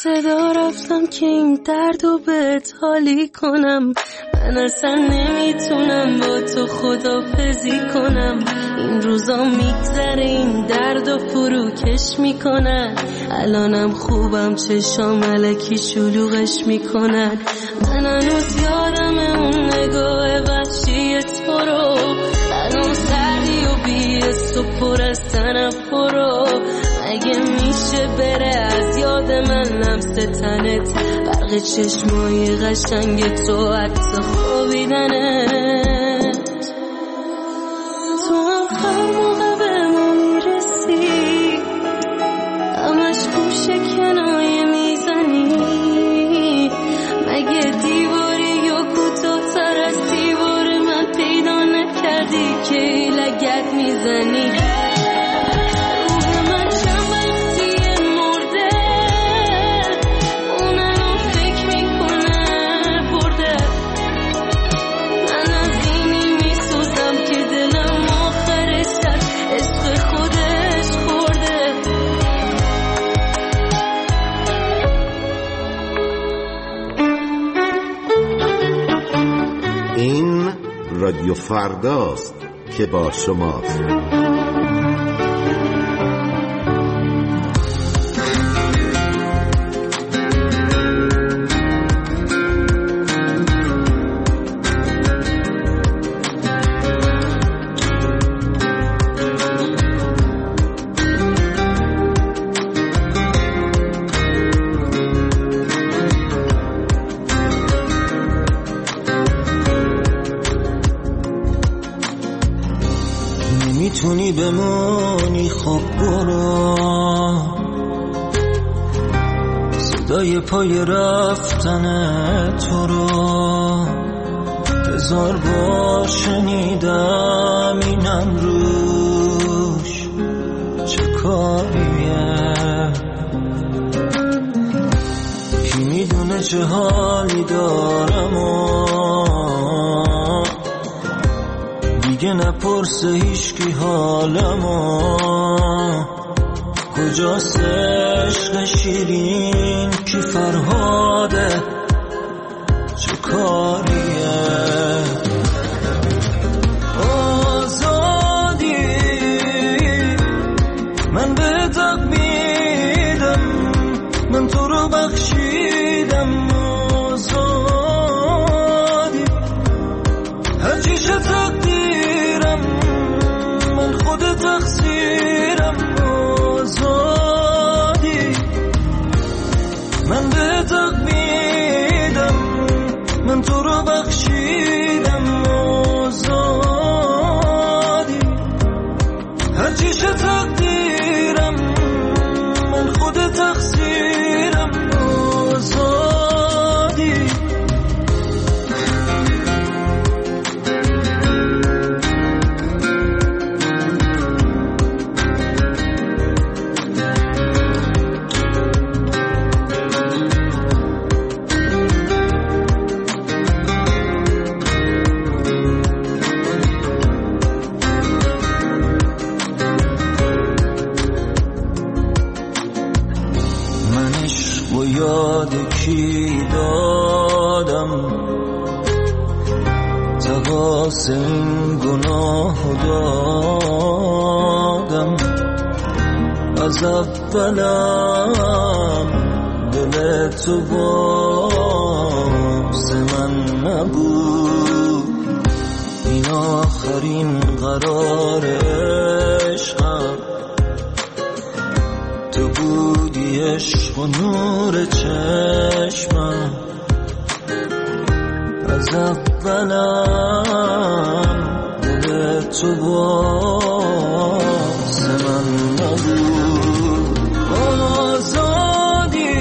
صدا رفتم که این دردو بهت حالی کنم. من اصلا نمیتونم با تو خدافزی کنم. این روزا میگذره این دردو فروکش میکنن. الانم خوبم چشام الکی شلوغش میکنن. من هنوز یادم اون نگاه وحشی تو رو. الان سردی و بیست و پر از تنفرو. مگه میشه بره از یاد من لمس تنت، برق چشمای قشنگ تو، عکس خوابیدنت. تو هم هر موقع به ما میرسی همش گوشه کنایه میزنی. مگه دیواری یا کوتاه‌تر از دیوار من پیدا نکردی که لگد میزنی؟ رادیو فرداست که با شماست. میتونی بمونی خب برو، صدای پای رفتن تو رو هزار بار شنیدم، اینم روش چه کاریه؟ کی میدونه چه حالی دارم و دیگه نپرسه هیچکی حالمو. کجاست عشق شیرین کی فرهاده چه کاریه؟ آزادی من به تق میدم، من تو رو بخشیدم. آزادی هرچی شد تقدیرم، من خود تقصیرم. آزادی من به تق میدم، من تو رو بخشیدم. آزادی هرچی شد تقدیرم، من خود تقصیرم. آزادی یاد کی دادم، تقاس این گناه دادم. از اولم دل تو باز من نبود، این آخرین قرار عشقم. تو بودی عشق و نور چشمم، از اولم دل تو باز من نبود. آزادی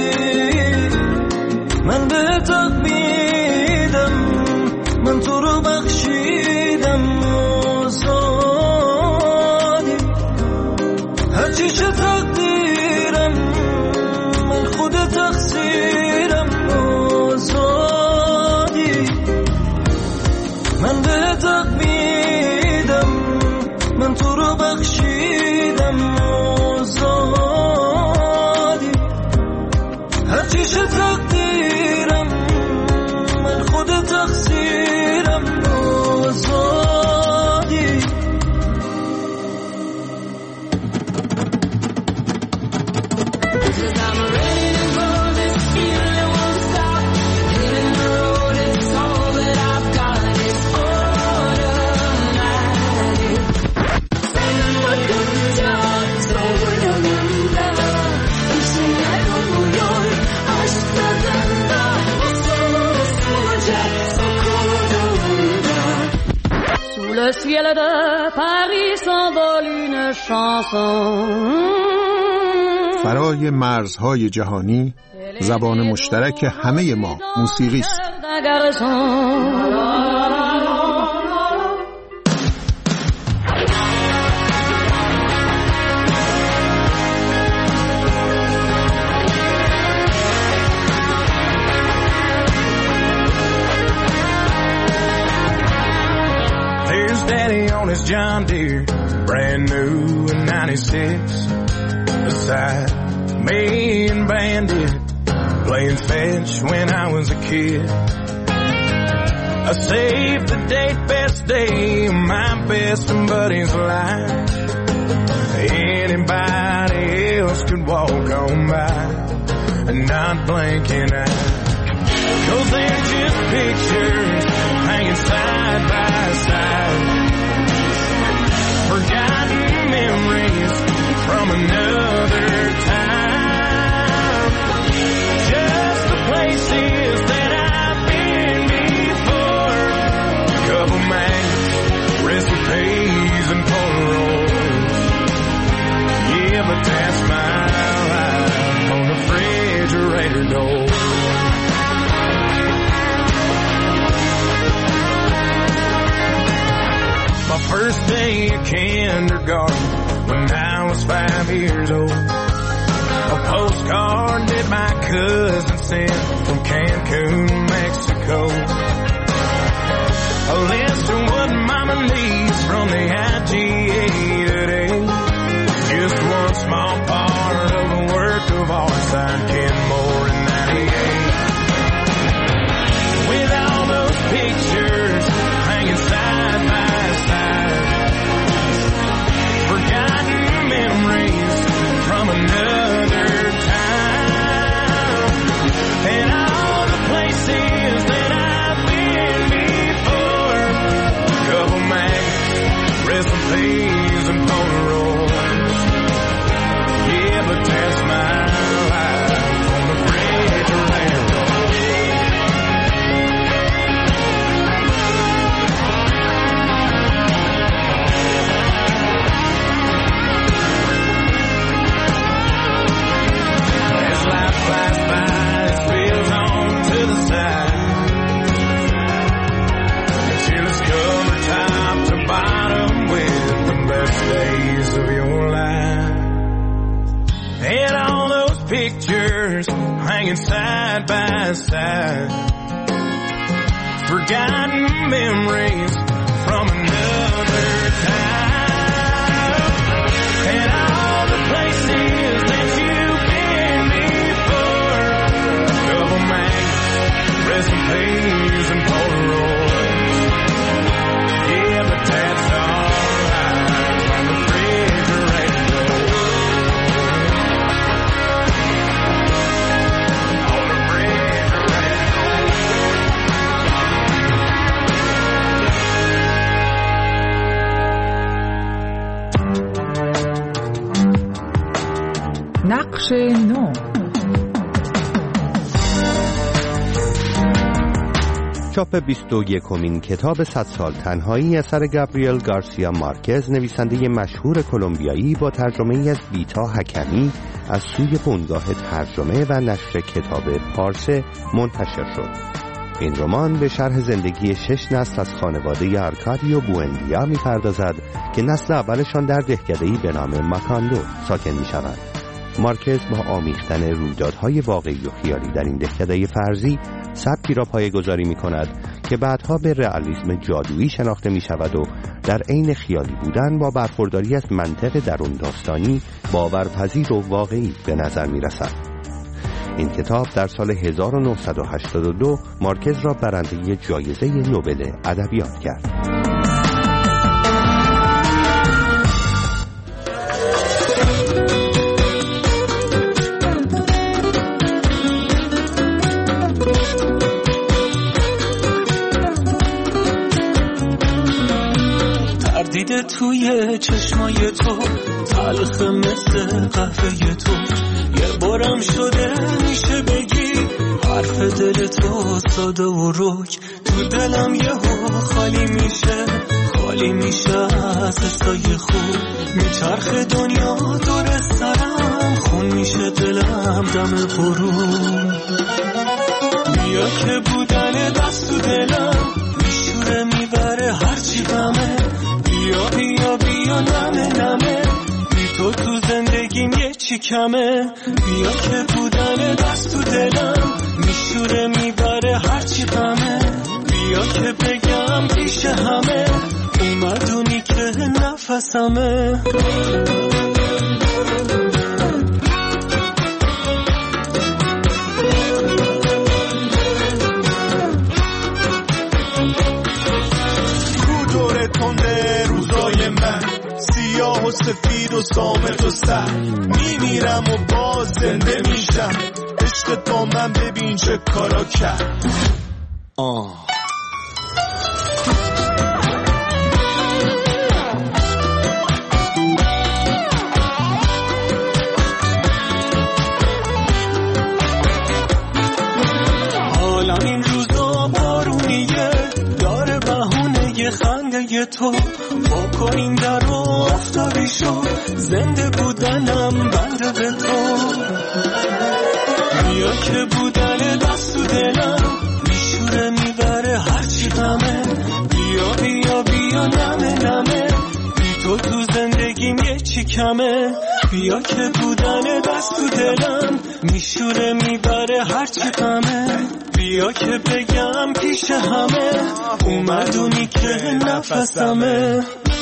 من به تق میدم، من تو رو بخشیدم. آزادی هرچی شد تقدیرم، من خود تقصیرم. آزادی من به تق میدم، من تو رو بخشیدم. آزادی ciel de Paris s'envole une chanson. فرای مرزهای جهانی زبان مشترک همه ما موسیقی است. There's Daddy on his John Deere, brand new in 96. Beside me and Bandit, playing fetch when I was a kid. I saved the date, best day of my best buddy's life. Anybody else could walk on by and not blink an eye. 'Cause they're just pictures hanging side by side, forgotten memories from another time. Just the places that I've been before. A couple maps, recipes, and Polaroids. Yeah, but that's my life on the refrigerator door. My first day of kindergarten when I was 5 years old. A postcard that my cousin sent from Cancun, Mexico. A list of what Mama needs from the IGA today. Just one small part of a work of art signed Kenmore in 98. With all those pictures hanging side by side, forgotten memories from another time, and all the places that I've been before. A couple maps, recipes, and Polaroids. Yeah, but that's my life on the refrigerator door. Flies by, it spills on to the side, until it's covered top to bottom with the best days of your life. And all those pictures hanging side by side, forgotten memories from another time, and all the places that you've been before. Double mags, recipes, and Polaroids. Yeah, but that's all right on the refrigerator door. On the refrigerator door. نقش نو. چاپ 21مین کتاب 100 سال تنهایی اثر گابریل گارسیا مارکز، نویسنده مشهور کلمبیایی، با ترجمه‌ای از بیتا حکمی از سوی بنگاه ترجمه و نشر کتاب پارسه منتشر شد. این رمان به شرح زندگی 6 نسل از خانواده آرکادیو بوئندیا می‌پردازد که نسل اولشان در دهکده‌ای به نام ماکاندو ساکن می‌شوند. مارکز با آمیختن رویدادهای واقعی و خیالی در این دهکده فرضی سبکی را پایه‌گذاری می‌کند که بعدها به رئالیسم جادویی شناخته می‌شود و در عین خیالی بودن با برخورداری از منطق درون داستانی باورپذیر و واقعی به نظر می‌رسد. این کتاب در سال 1982 مارکز را برنده جایزه نوبل ادبیات کرد. دیده توی چشمای تو تلخ مثل قهوه تو، یه بارم شده میشه بگی حرف روح دل تو ساده و رک، تو دلم یهو خالی میشه از حسای خوب. میچرخ دنیا دور سرم، خون میشه دلم دم غروب. بیا که بودن دست تو دلم میشوره میبره هرچی غمه. بیا بیا بیا نمه بی تو زندگیم یه چی کمه. بیا که بودن دست تو دلم میشوره میبره هرچی غمه. بیا که بگم پیش همه اومدونی که نفسمه. سیاه و سفید و صامت و سر میمیرم و باز زنده میشم. عشق تو من ببین چه کارا کرد. حالا این روزا بارونیه، داره بهونه خنده تو. با کنیم در آفتابی شو، زنده بودنم بنده به تو. بیا که بودن دست تو دلم میشوره میبره هرچی غمه. بیا بیا بیا نمه بی تو زندگیم یه چی کمه. بیا که بودن دست تو دلم میشوره میبره هرچی غمه. بیا که بگم پیش همه اومدونی که نفسمه.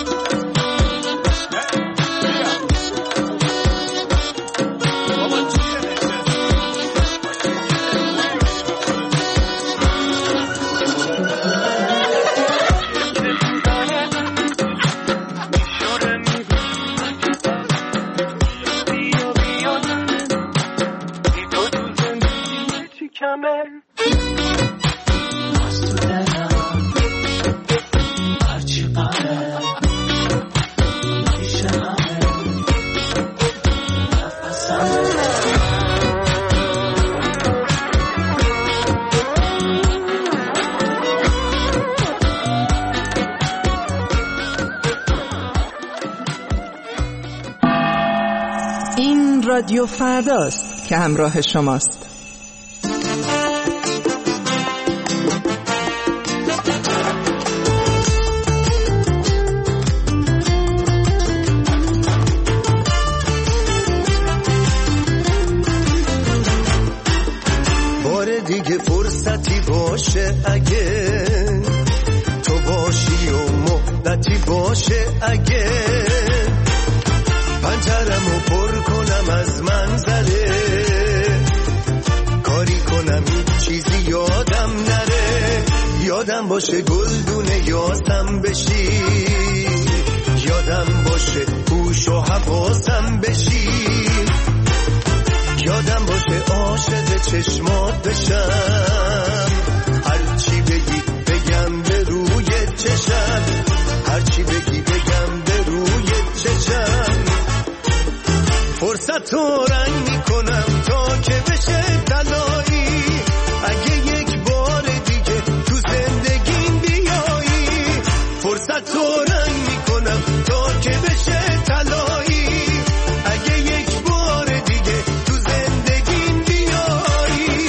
رادیو فرداست که همراه شماست. بار دیگه فرصتی باشه اگه تو باشی و مدتی باشه اگه پنجرمو پر کنم از منظره کاری کنم هیچ چیزی یادم نره. یادم باشه گلدونه یاسم بشی، یادم باشه هوش و حواسم بشی، یادم باشه عاشق چشمات بشم. هرچی بگی بگم به روی چشم، هرچی بگی بگم به روی چشم. فرصت رو رنگ میکنم تا که بشه طلایی. اگه یک بار دیگه تو زندگیم بیایی، فرصت رو رنگ میکنم تا که بشه طلایی. اگه یک بار دیگه تو زندگیم بیایی.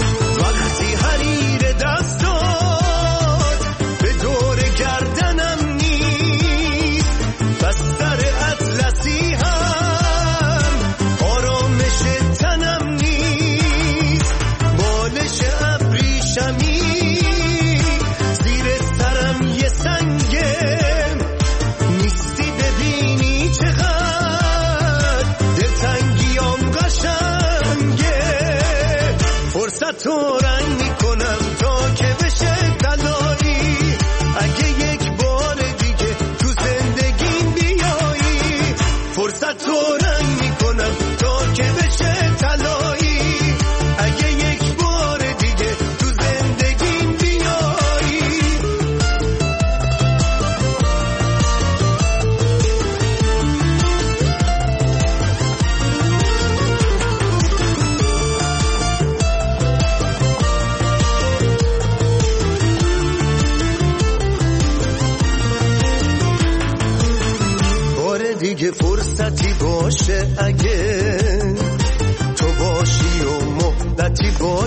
وقتی حریر دستات به دور گردنم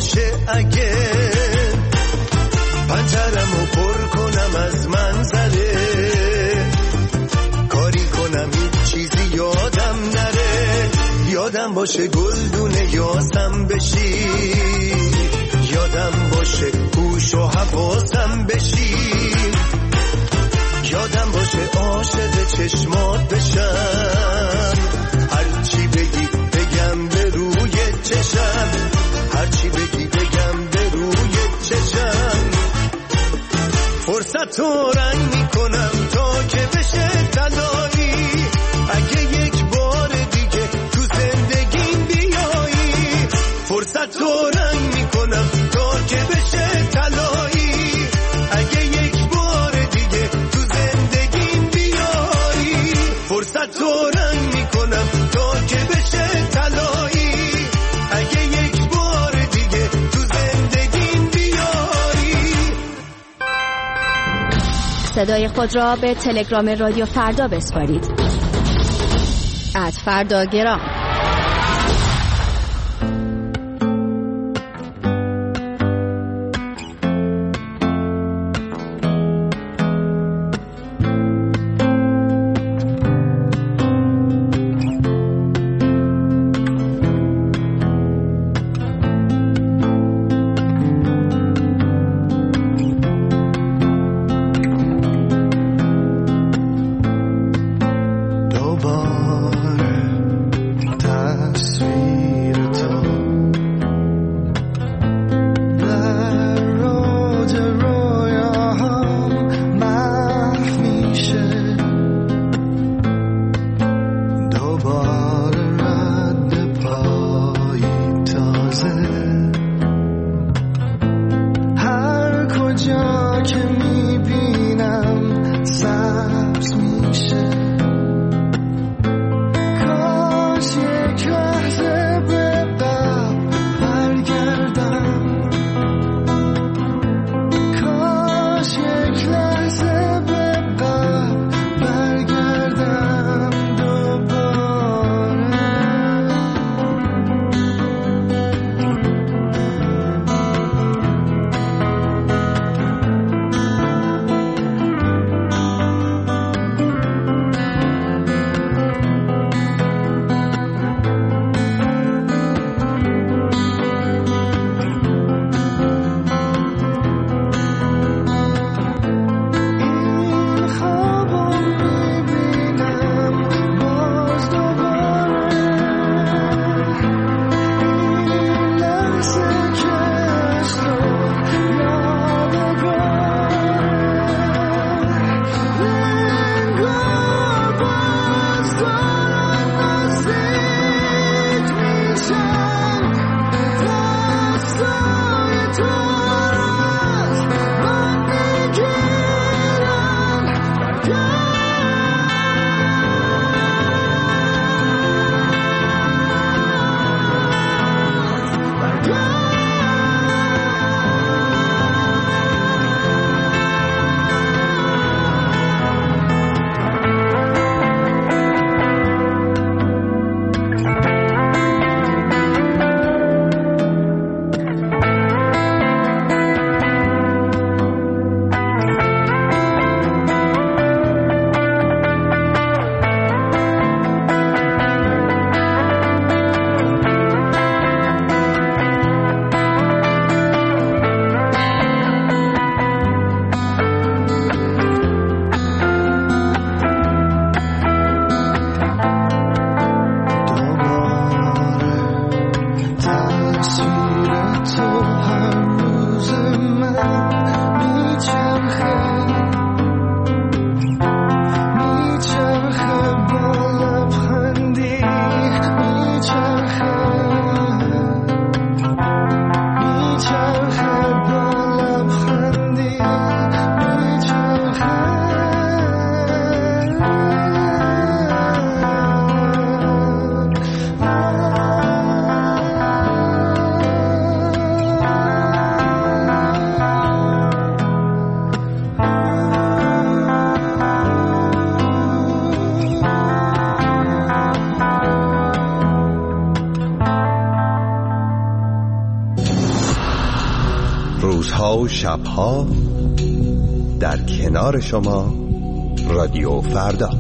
باشه اگه پنجرمو پر کنم از منظره، کاری کنم هیچ چیزی یادم نره، یادم باشه گلدونه یاسم بشی، یادم باشه هوش و حواسم بشی، یادم باشه عاشق چشمات بشم، هرچی بگی بگم به روی چشم، هرچی بگی بگم به روی چشم، فرصت رو رنگ میکنم تا که بشه طلایی، اگه یک بار دیگه تو زندگیم بیایی، فرصت رو رنگ میکنم تا که بشه طلایی، اگه یک بار دیگه تو زندگیم بیایی، فرصت رو رنگ میکنم تا که بشه طلایی، اگه یک بار دیگه تو زندگیم بیایی. صدای خود را به تلگرام رادیو فردا بسپارید. @فرداگرام. شبها در کنار شما رادیو فردا.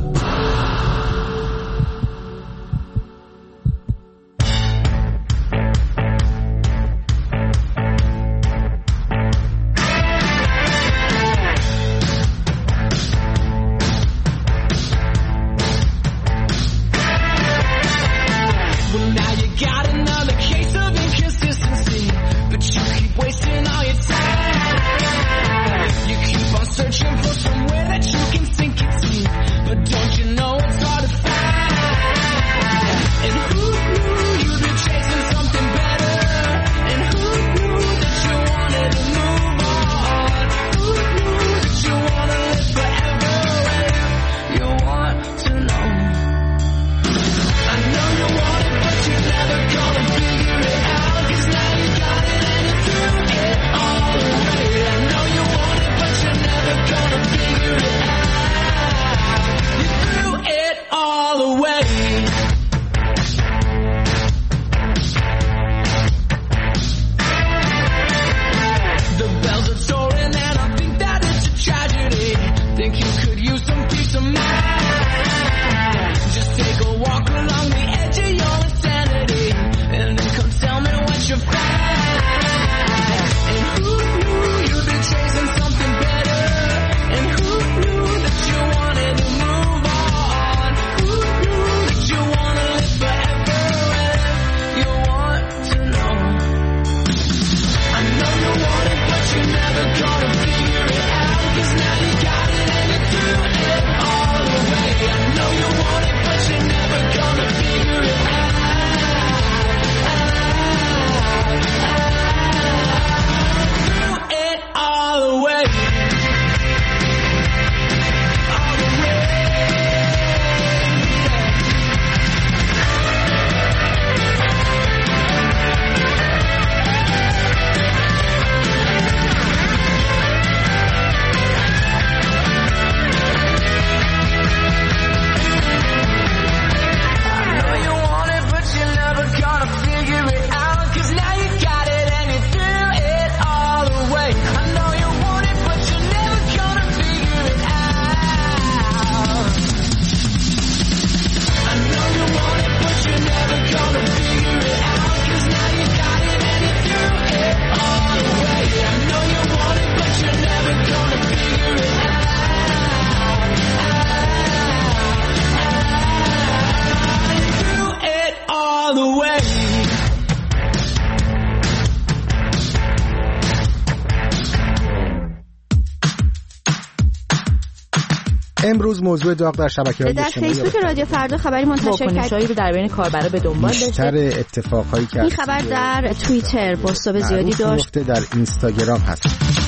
امروز موضوع داغ در شبکه‌های اجتماعی در فیسبوک رادیو فردا خبری منتشر کرد رو در بین کاربرا به دنبال داشته. بیشتر اتفاقایی که این خبر در توییتر بازتاب زیادی داشت. در اینستاگرام هست.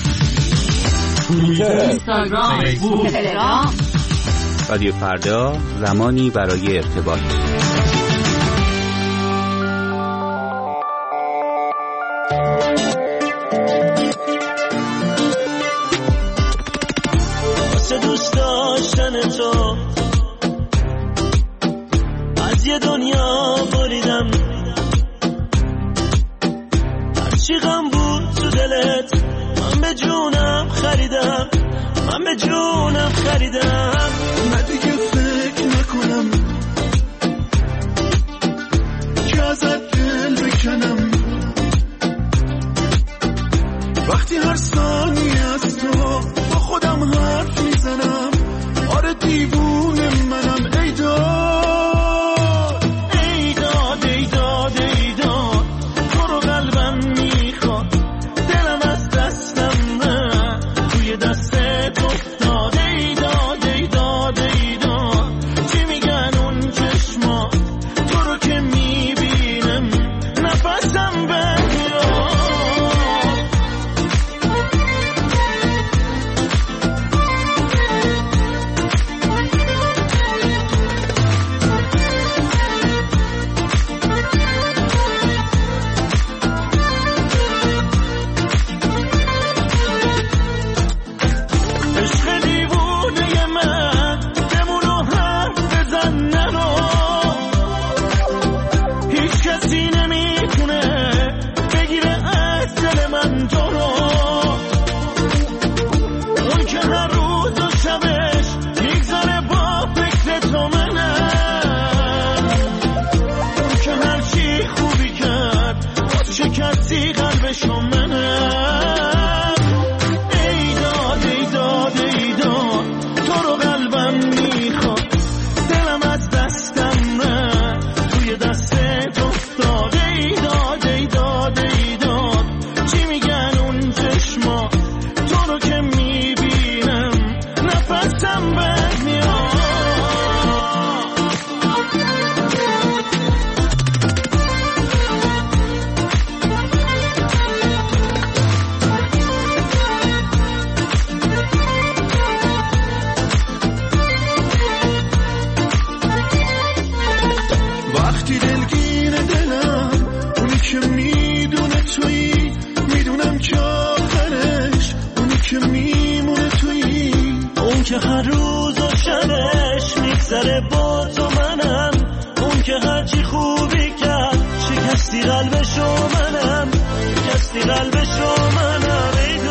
اینستاگرام، فیسبوک، تلگرام. رادیو فردا، زمانی برای ارتباط. دوست داشتن تو از یه دنیا بریدم، هرچی غم بود تو دلت من به جونم خریدم، من به جونم خریدم. نه دیگه فکر نکنم که ازت دل بکنم، وقتی هر ثانیه از تو با خودم حرف میزنم. آره دیوونه منم. ای داد ای داد ای داد ای داد، تو رو قلبم میخواد، دلم از دستم نه توی دستت افتاد. ای داد ای داد ای داد، چی میگن اون چشمات، تو رو که میبینم نفسم بمیاد. تو رو که میبینم نفسم بند میاد. وقتی دلگیر دلم اونی که میدونه تویی، میدونم که آخرش اونی که میمونه تویی، اون که هر روز و شبش میگذره با تو منم، اون که هرچی خوبی کرد شکستی قلبشو منم، شکستی قلبشو منم. ای